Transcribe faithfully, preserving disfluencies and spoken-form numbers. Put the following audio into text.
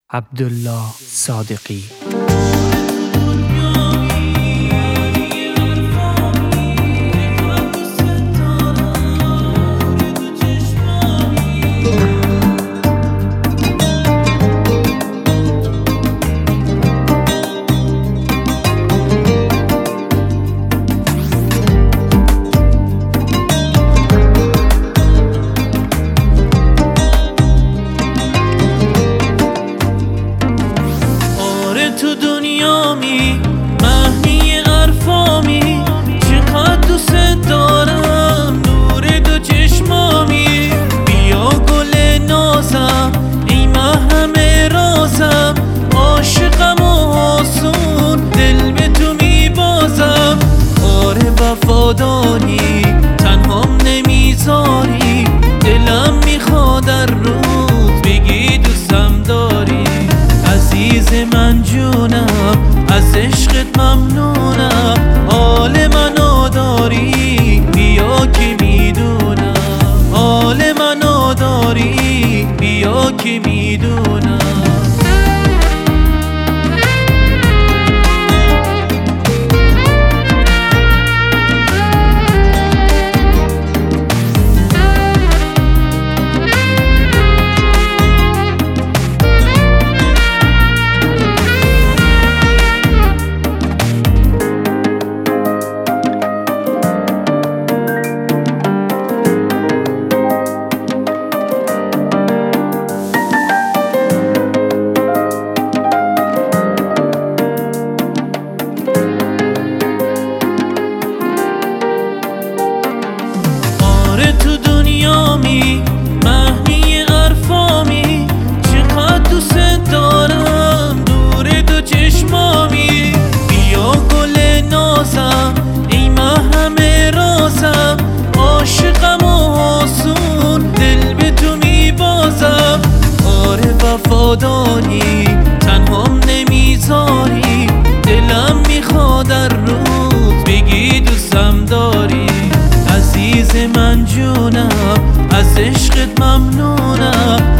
عبدالله صادقی. تو دنیامی معنی حرفامی، چقدر دوست دارم نور دو چشمامی. بیا گل نازم ای محرم رازم، عاشقم و آسون دل به تو میبازم. آره وفاداری تنهام نمیذاری، دلم میخواد در روز بگی دوستم داری. عزیز من جونم از عشقت ممنونم، حال منو داری بیا که میدونم، حال منو داری بیا که میدونم. تو دنیامی معنی حرفامی، چقدر دوست دارم دور دو چشمامی. بیا گل نازم ای محرم رازم، عاشقم و آسون دل به تو میبازم. آره وفاداری تنهام نمیذاری، دلم میخواد در روز بگی دوستم داری. عزیز من جونم از عشقت ممنونم،